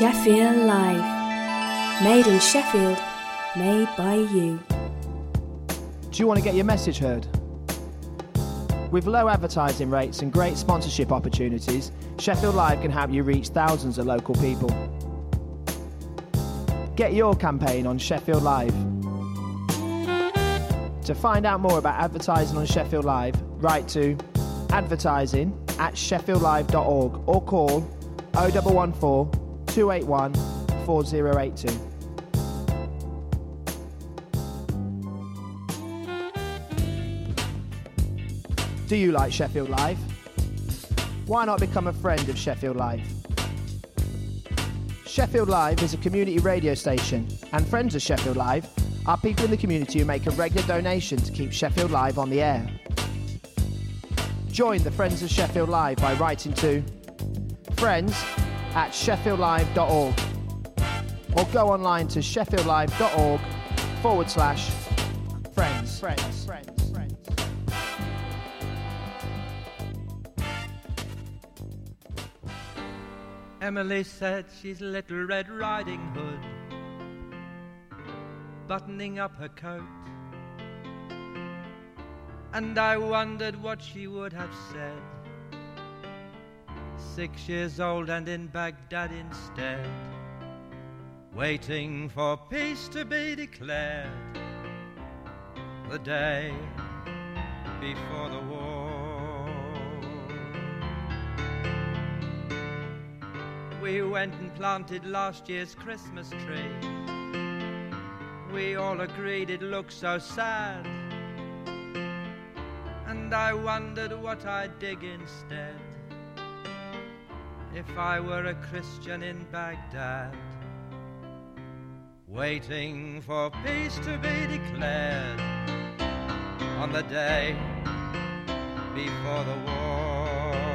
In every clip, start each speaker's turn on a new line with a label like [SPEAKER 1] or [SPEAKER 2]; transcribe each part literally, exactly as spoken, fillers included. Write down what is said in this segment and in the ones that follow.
[SPEAKER 1] Sheffield Live. Made in Sheffield, made by you.
[SPEAKER 2] Do you want to get your message heard? With low advertising rates and great sponsorship opportunities, Sheffield Live can help you reach thousands of local people. Get your campaign on Sheffield Live. To find out more about advertising on Sheffield Live, write to advertising at sheffield live dot org or call oh one one four, two eight one, four oh eight two. Do you like Sheffield Live? Why not become a friend of Sheffield Live? Sheffield Live is a community radio station, and friends of Sheffield Live are people in the community who make a regular donation to keep Sheffield Live on the air. Join the Friends of Sheffield Live by writing to friends at sheffield live dot org or go online to sheffield live dot org forward slash friends. Friends. Friends. Friends.
[SPEAKER 3] Emily said she's Little Red Riding Hood, buttoning up her coat, and I wondered what she would have said, six years old and in Baghdad instead, waiting for peace to be declared, the day before the war. We went and planted last year's Christmas tree. We all agreed it looked so sad, and I wondered what I'd dig instead if I were a Christian in Baghdad, waiting for peace to be declared on the day before the war.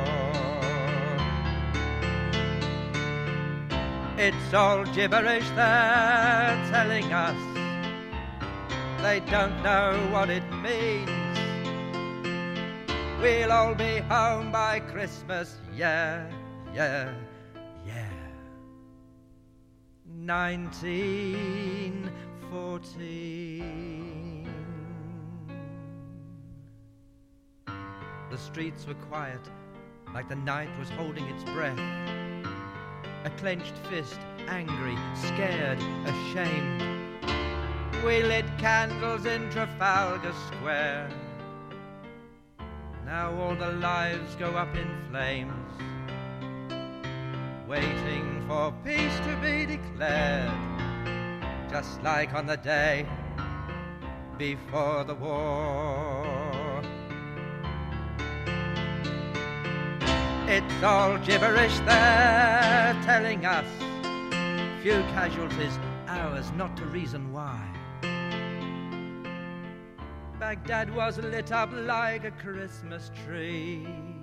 [SPEAKER 3] It's all gibberish they're telling us. They don't know what it means. We'll all be home by Christmas, yeah, yeah, yeah. nineteen fourteen. The streets were quiet, like the night was holding its breath. A clenched fist, angry, scared, ashamed. We lit candles in Trafalgar Square. Now all the lives go up in flames, waiting for peace to be declared, just like on the day before the war. It's all gibberish they're telling us. Few casualties, ours not to reason why. Baghdad was lit up like a Christmas tree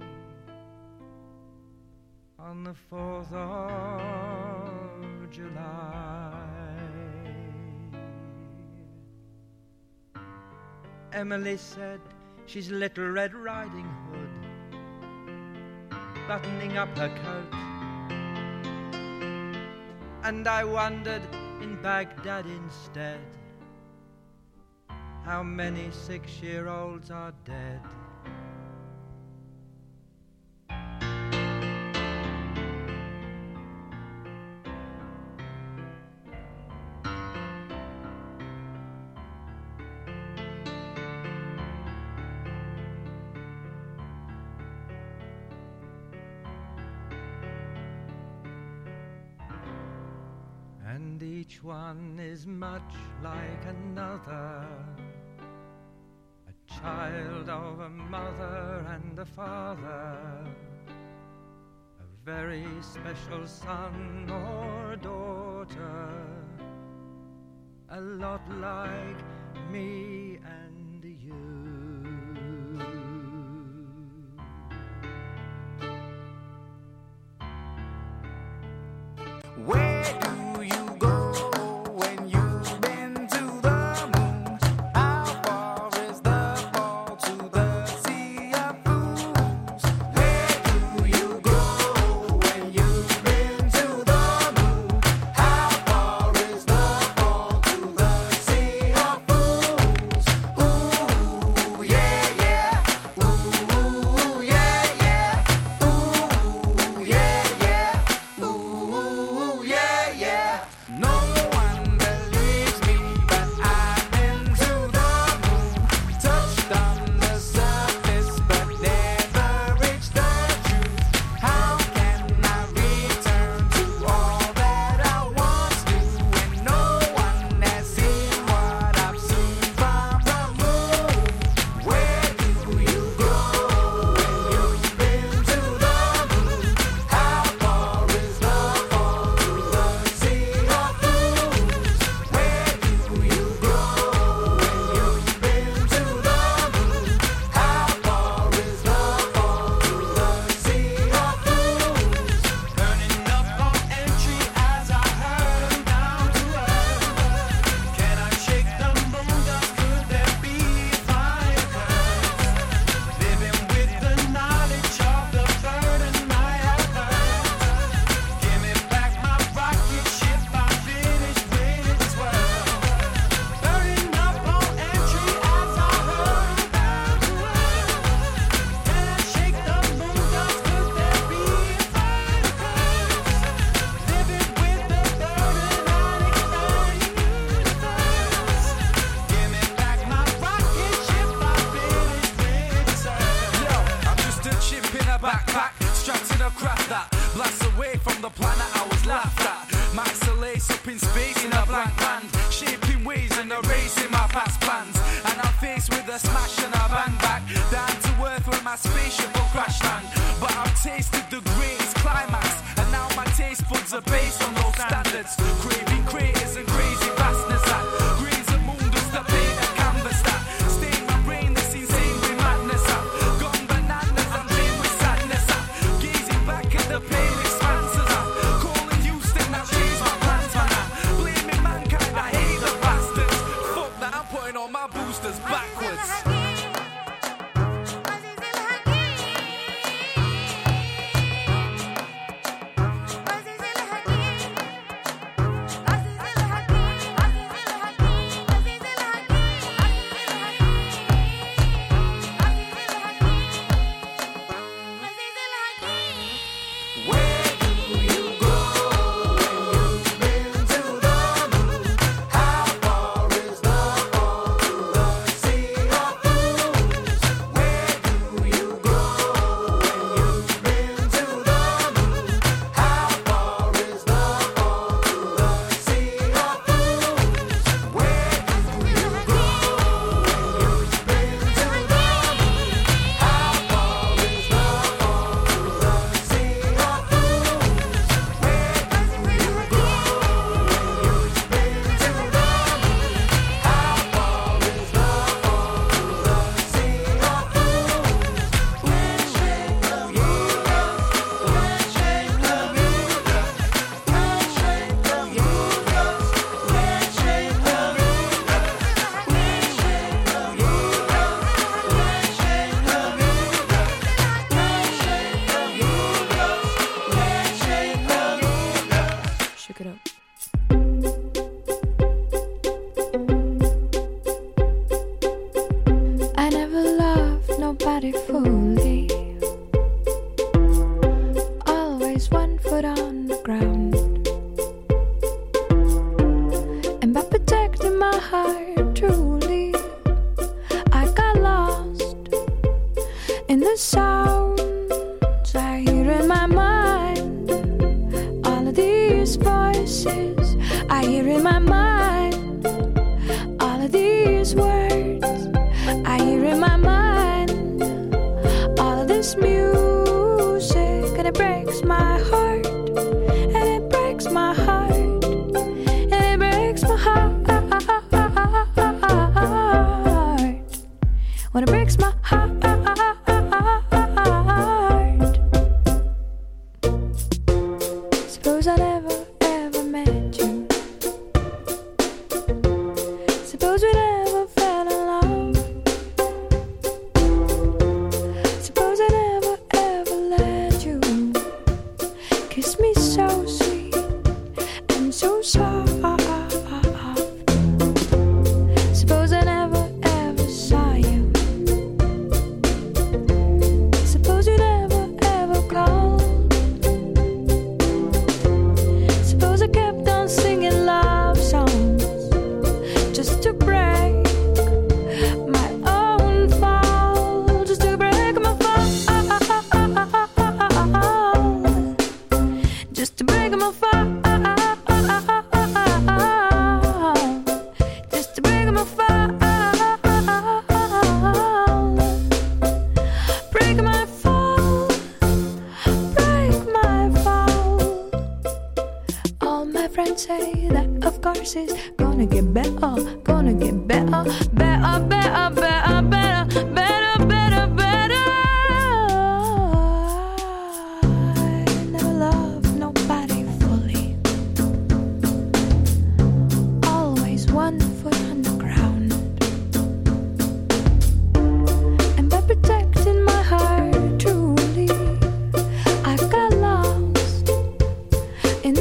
[SPEAKER 3] on the fourth of July. Emily said she's Little Red Riding Hood, buttoning up her coat, and I wondered in Baghdad instead how many six-year-olds are dead. And each one is much like another, a child of a mother and a father, a very special son or daughter, a lot like me and you.
[SPEAKER 4] Where do you go when you've been to the moon? How far is the fall to the sea of fools? Where do you go when you've been to the moon? from the planet I was laughed at. Max lace up in space in a blank land, shaping ways and erasing my past plans. And I'm faced with a smash and a bang back, down to earth where my spaceship will crash land. But I've tasted the greatest climax, and now my taste buds are based on those standards. Craving craters and crazy vastness that graze the moon just to paint a canvas that stain my brain this insane with madness. I've gone bananas and playing with sadness. I'm gazing back at the pale expanses. I'm calling Houston, I've changed my plans, man. I'm blaming mankind, I hate the bastards. Fuck that, I'm putting all my boosters backwards.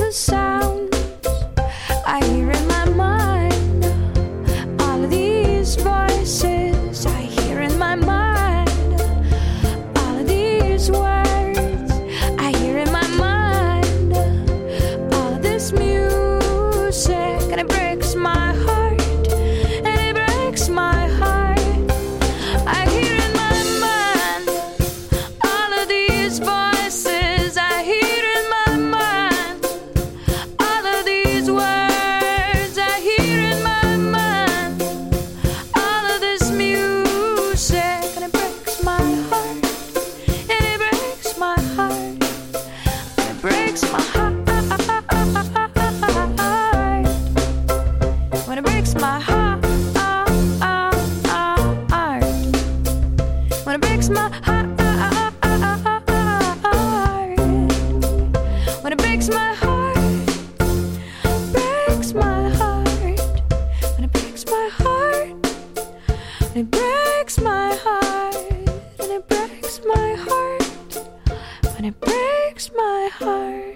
[SPEAKER 5] I hear in my mind all of these breaks my heart, breaks my heart, when it breaks my heart, when it breaks my heart, when it breaks my heart, when it breaks my heart.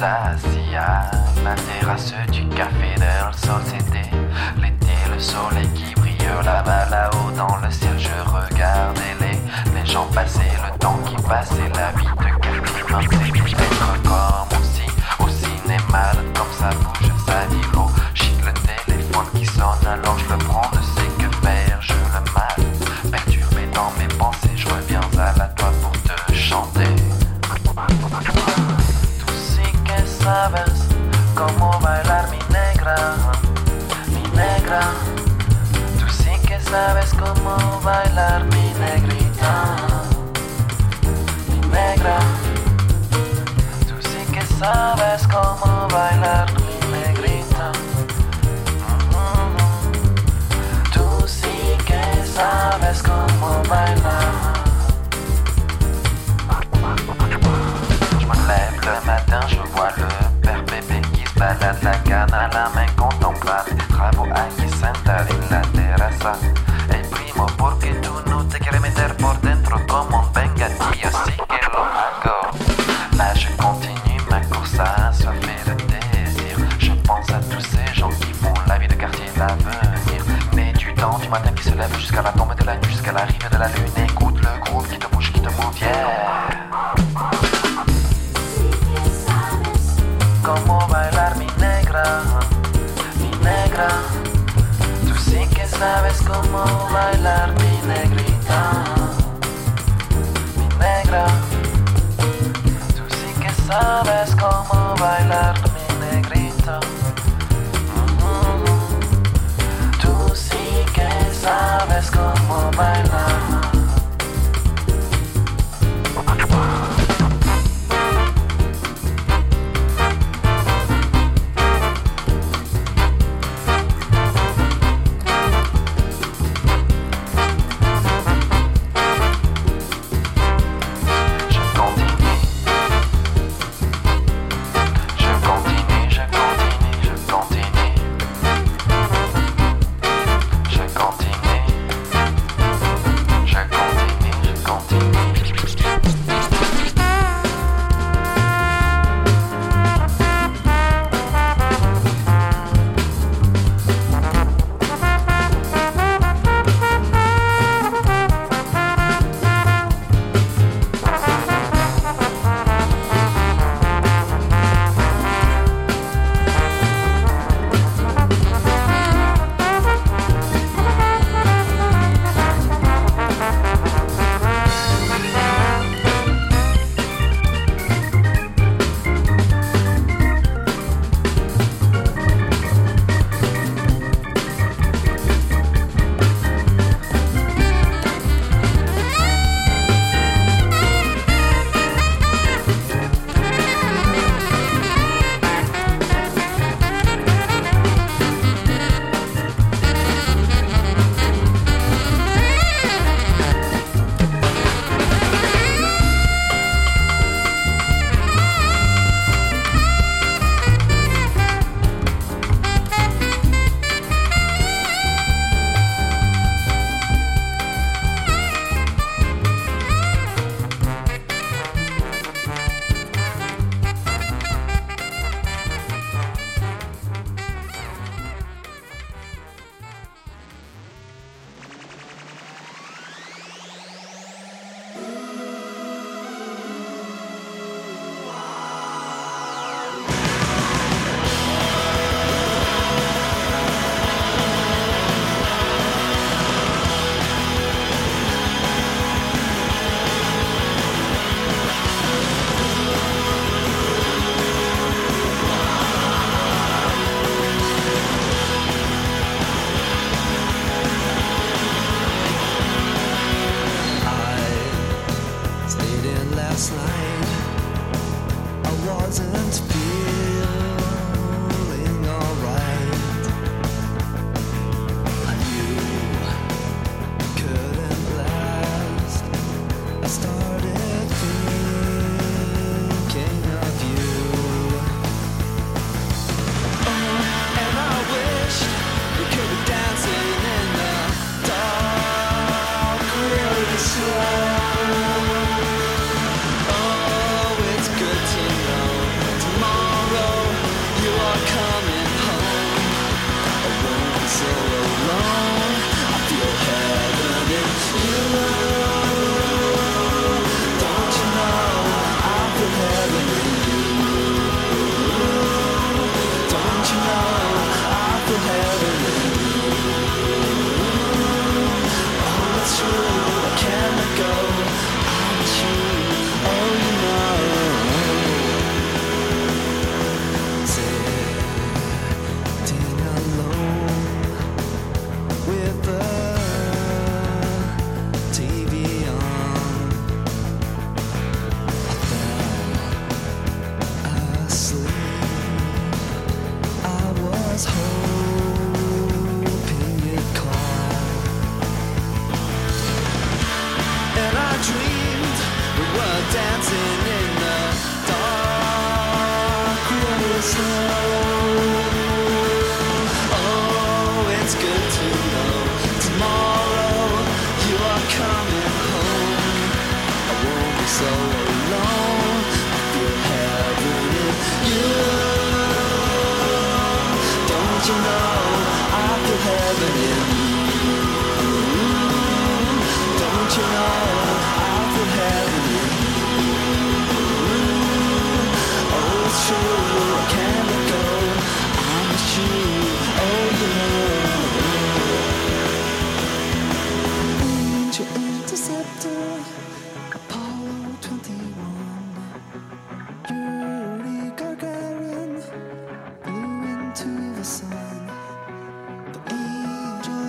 [SPEAKER 6] assis à la terrasse du café del Sol. C'était l'été, le soleil qui brille là-bas, là-haut dans le ciel. Je regardais les, les gens passer, le temps qui passait, la vie de quartier mince. Peut-être comme aussi au cinéma, comme ça bouge, ça dilot. Chic le téléphone qui sonne, alors je le prends, ne sais que faire, je le mal. Perturbé dans mes pensées, je reviens à la toi pour te chanter. Tú sí que sabes cómo bailar mi negra, mi negra. Tú sí que sabes cómo bailar mi negrita, mi negra. Tú sí que sabes cómo bailar mi negrita. Mm-hmm. Tú sí que sabes cómo bailar. Je me lève le matin, je vois le père bébé qui se balade la canne à la main contemplable des travaux aquí sentado en la terraza. El primo, porque tú no te quieres meter por dentro como un vengadillo, yo sí que lo hago. Là je continue ma course assoiffée de désir. Je pense à tous ces gens qui font la vie de quartier l'avenir. Mais du temps du matin qui se lève jusqu'à la tombe de la nuit, jusqu'à l'arrivée de la lune. Écoute le groove qui te bouge, qui te move, yeah. Cómo bailar mi negra, mi negra. Tú sí que sabes cómo bailar mi negrita, mi negra. Tú sí que sabes cómo bailar mi negrita. Mm-hmm. Tú sí que sabes cómo bailar.
[SPEAKER 7] you know tomorrow you are coming home. I won't be so alone. I feel heaven in you. Don't you know I feel heaven in you? Don't you know I feel heaven in you? Oh, it's true, I can't let go. I miss you, oh you know. Angel interceptor, Apollo twenty-one, Yuri Gagarin blew into the sun. The angel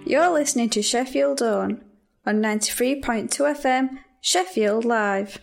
[SPEAKER 5] You're listening to Sheffield On on ninety-three point two F M, Sheffield Live.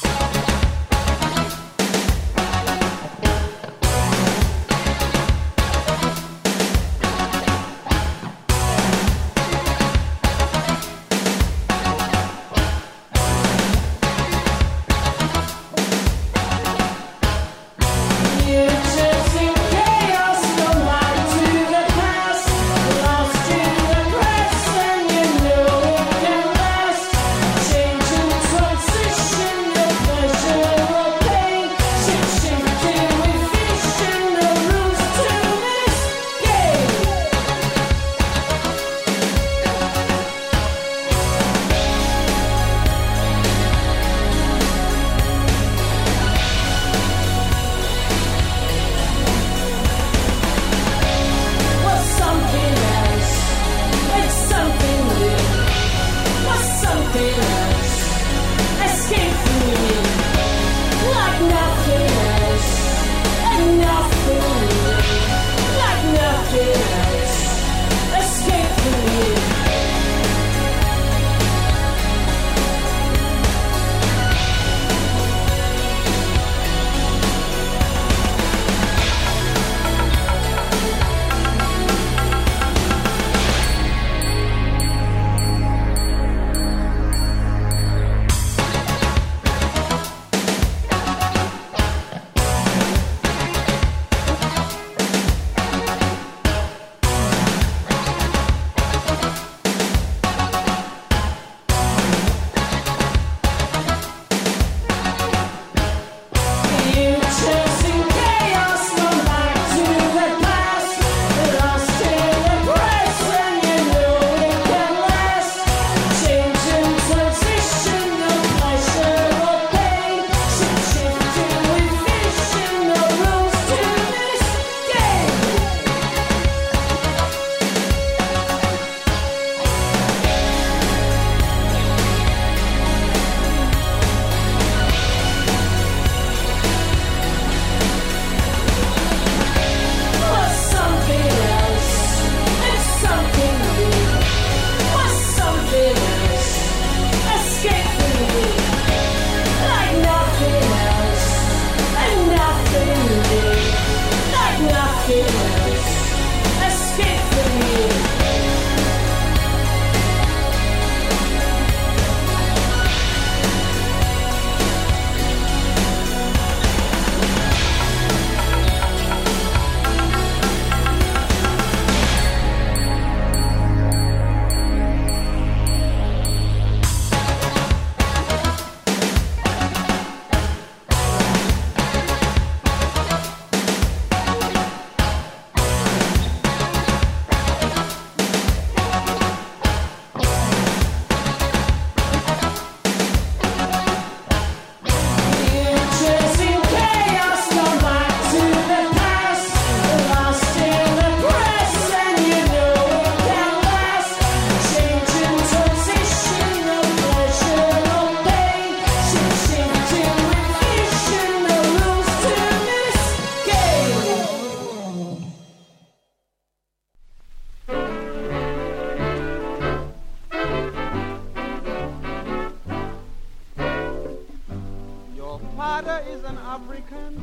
[SPEAKER 8] father is an African,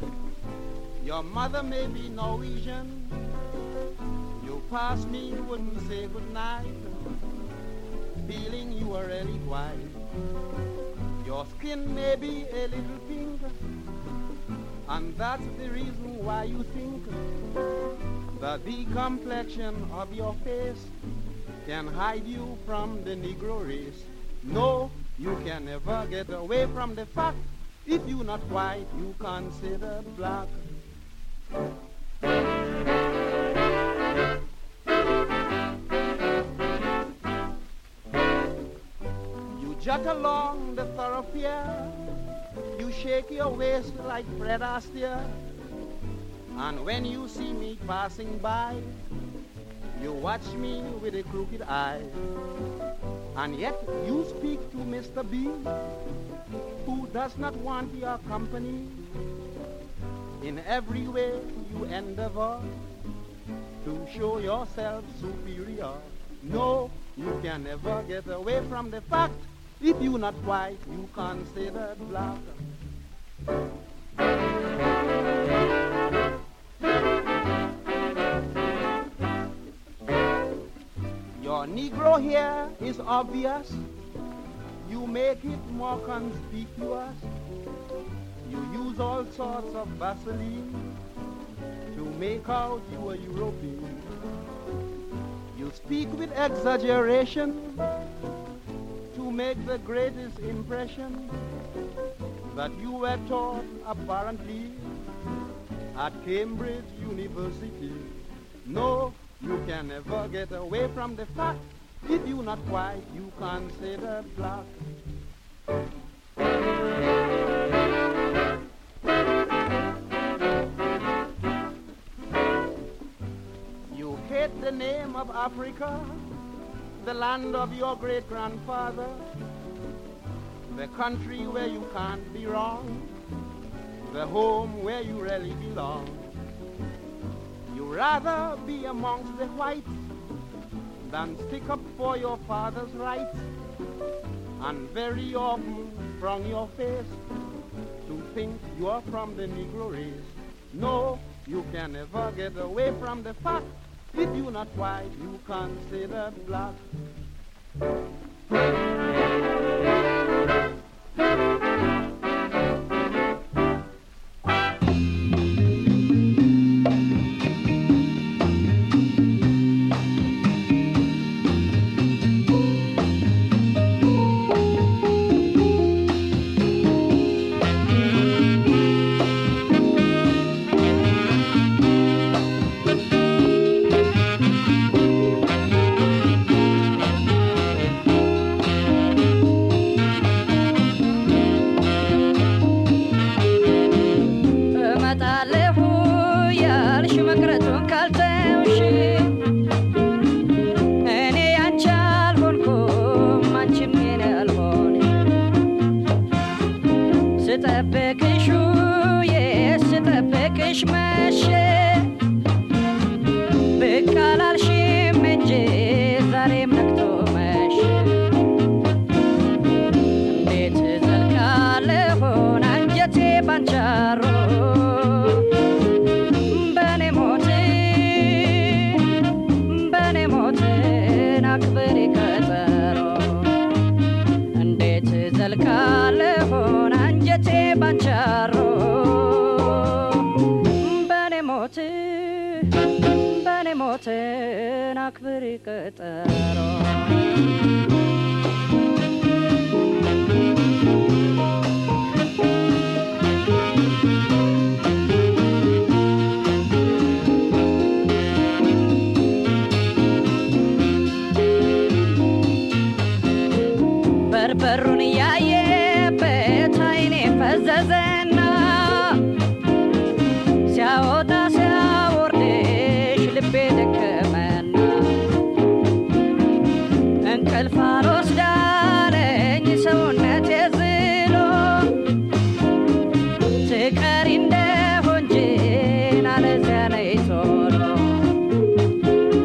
[SPEAKER 8] your mother may be Norwegian. You pass me, you wouldn't say goodnight, feeling you were really white. Your skin may be a little pink, and that's the reason why you think that the complexion of your face can hide you from the Negro race. No, you can never get away from the fact, if you not white, you considered black. You jog along the thoroughfare, you shake your waist like Fred Astaire, and when you see me passing by, you watch me with a crooked eye. And yet you speak to Mister B, who does not want your company. In every way you endeavor to show yourself superior. No, you can never get away from the fact. If you're not white, you considered black. Your Negro here is obvious. You make it more conspicuous. You use all sorts of Vaseline to make out you a European. You speak with exaggeration to make the greatest impression that you were taught apparently at Cambridge University. No, you can never get away from the fact. If you're not white, you consider black. You hate the name of Africa, the land of your great-grandfather, the country where you can't be wrong, the home where you really belong. You rather be amongst the whites than stick up for your father's rights, and very often from your face to think you're from the Negro race. No, you can never get away from the fact. If you're not white, you considered black.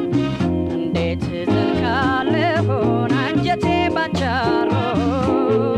[SPEAKER 5] Anjete bancharo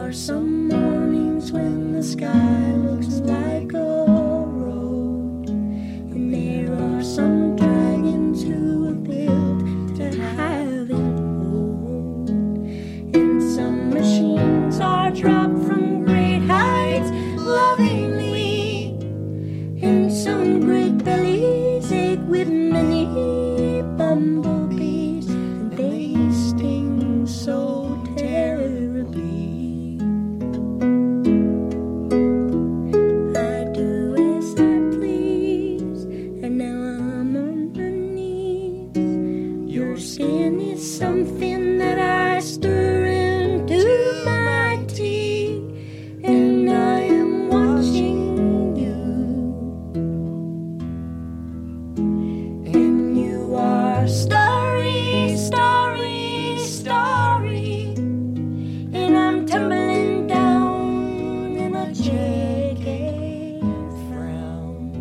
[SPEAKER 7] are some mornings when the sky looks like a road, and there are some dragons who are built to have it hold, and some machines are dropped from great heights lovingly, and some great bellies ache with many bumblebees, and they sting so terribly. I do as I please, and now I'm on my knees. Your skin is something that I stir into my tea, and I am watching you, and you are starry, starry, starry, and I'm tumbling down in a jagged frown.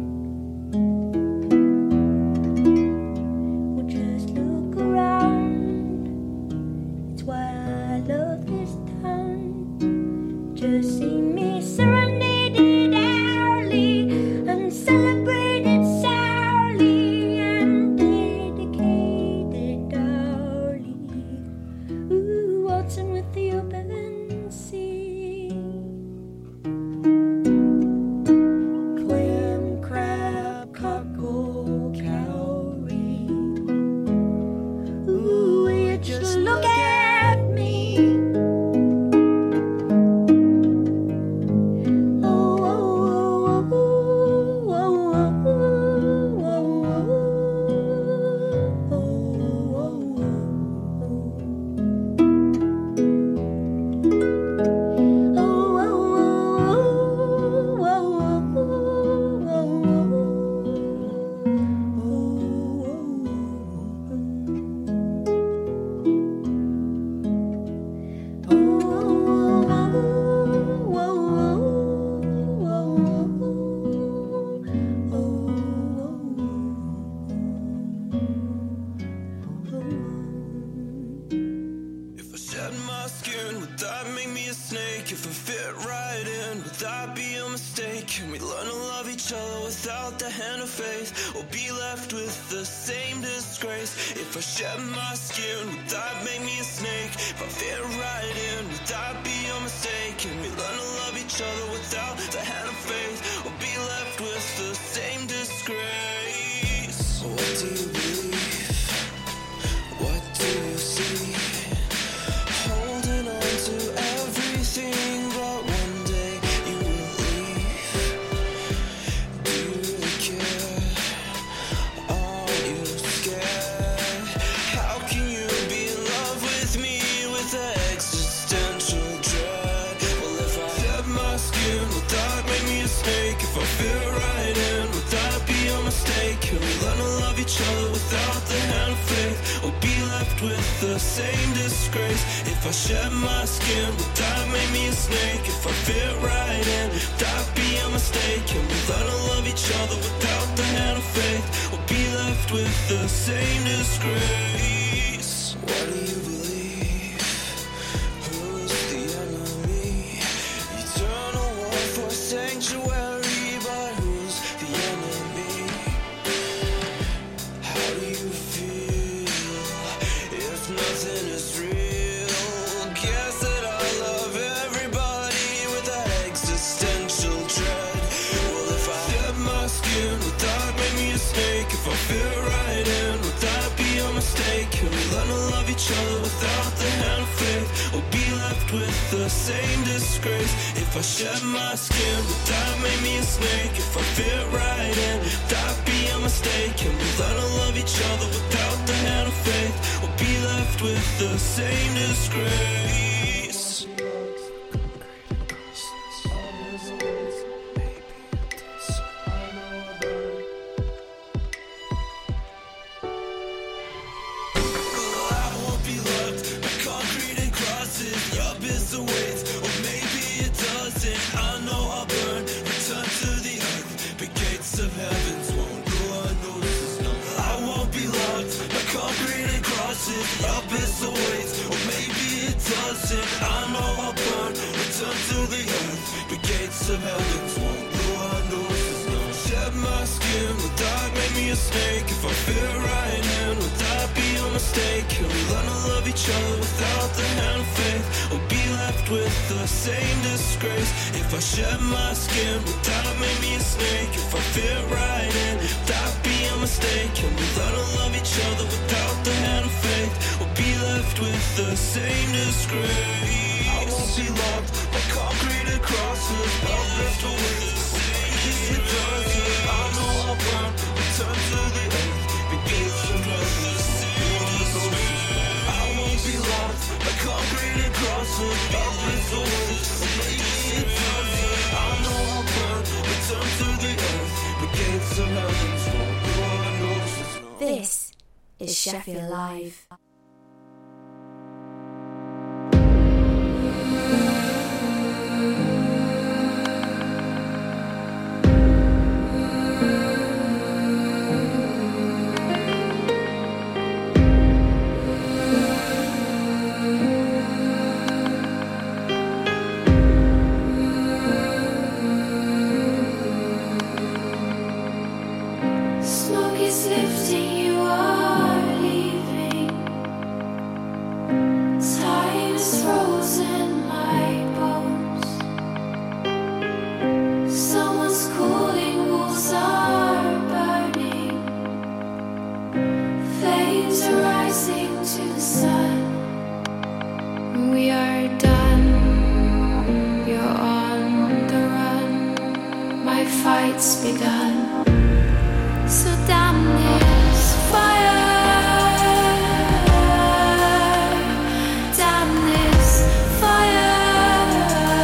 [SPEAKER 7] Well, just look around, it's why I love this town. Just see me serenaded hourly and celebrated sourly and dedicated hourly. Ooh, waltzing with the open sea. Clam, crab, cockle, cowrie. Ooh, you just look at me. Oh, oh, oh, oh, oh, oh, oh,
[SPEAKER 9] If I shed my skin, would that make me a snake? If I fit right in, would that be a mistake? Can we learn to love each other without the hand of faith, or be left with the same disgrace? If I shed my skin, would that make me a snake? If I fit right in, would that be a mistake? Can we learn to love each other without the hand of faith, or be left with the same disgrace? What do you believe? What do you see? Holding on to everything, but one day you will leave. Do you really care? Are you scared? How can you be in love with me with existential dread? Well, if I shed my skin, would that make me a snake? If I fit right in, would that be a mistake? Can we learn to love each other without the hand of faith, or be left with the same disgrace? If I shed my skin, would that make me a snake? If I fit right in, would that be a mistake? Can we learn to love each other without the hand of faith, or be left with the same disgrace? What do you believe? Who's the enemy? You turn a war for sanctuary, but who's the enemy? How do you feel if nothing is real? Guess that I love everybody with that existential dread. Well, if I shed my skin, would that make me a snake? If I fit right in, would that be a mistake? Can we learn to love each other without the hand of faith, or be left with the same disgrace? If I shed my skin, would that make me a snake? If I fit right in, would that be a mistake? Can we learn to love each other without the hand of faith, or be left with the same disgrace? I won't be loved by concrete and crosses. Your biz awaits, or maybe it doesn't. I know I'll burn, return to the earth, but gates of heavens won't go unnoticed. No, I won't be loved by concrete and crosses. Your biz awaits, or maybe it doesn't. I know I'll burn, return gates of heavens won't rule our noses. No, shed my skin, will dark make me a snake? If I fit right in, would that be a mistake? Can we learn to love each other without the hand of faith, or be left with the same disgrace? If I shed my skin, would that make me a snake? If I fit right in, would that be a mistake? Can we learn to love each other without the hand of faith, or be left with the same disgrace? I won't be loved by concrete crosses, but left with the same disgrace. I know I'll burn, return to the earth, the gates of heaven. I won't be loved by concrete crosses, but left with the same disgrace. I know I'll burn, return to the earth, the gates of heaven.
[SPEAKER 1] This is Sheffield Live.
[SPEAKER 5] Smoke is lifting, you are leaving. Time is frozen my bones. Someone's calling, walls are burning. Flames are rising to the sun. We are done, you're on the run. My fight's begun. So damn this fire, damn this fire.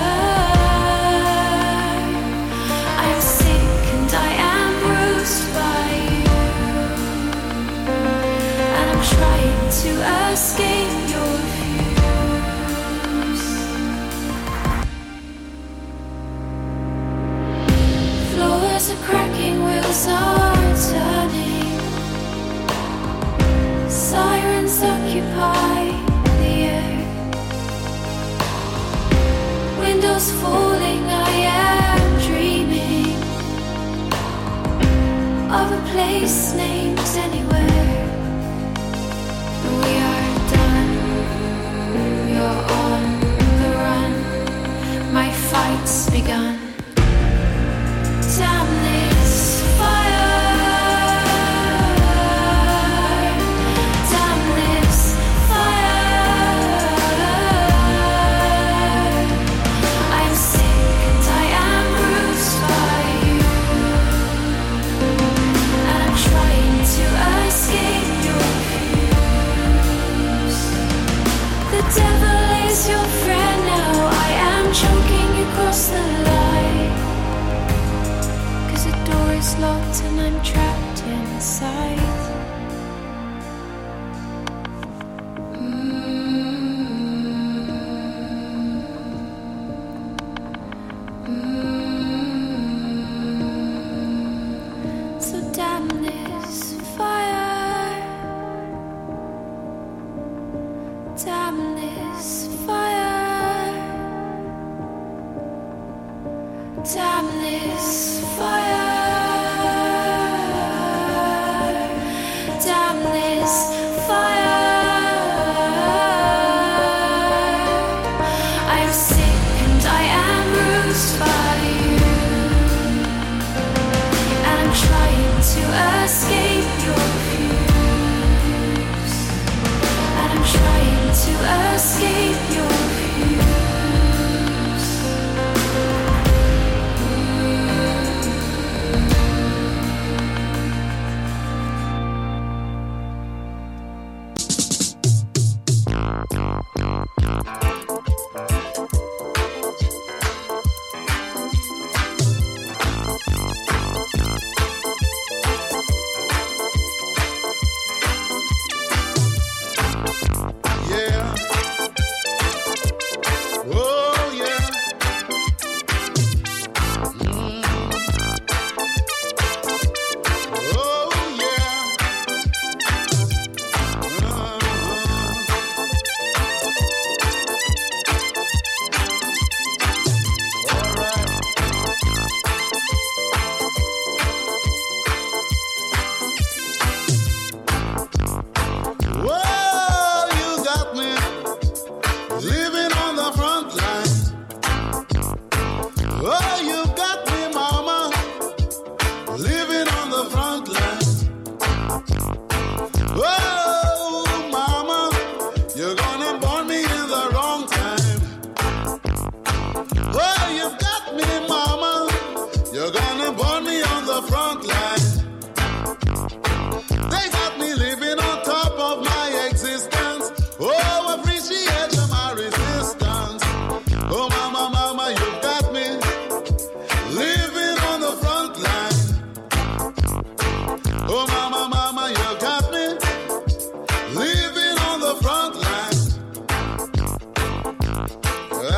[SPEAKER 5] I'm sick and I am bruised by you, and I'm trying to escape your views. Floors are cracking, wheels are turning. Sirens occupy the air. Windows falling, I am dreaming of a place named anywhere. We are done, you're on the run. My fight's begun. Damn this your friend now. I am choking across the line.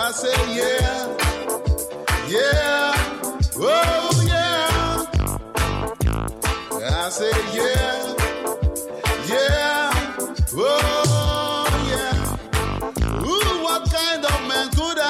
[SPEAKER 10] I say yeah, yeah, oh yeah. I say yeah, yeah, oh yeah. Ooh, what kind of man could I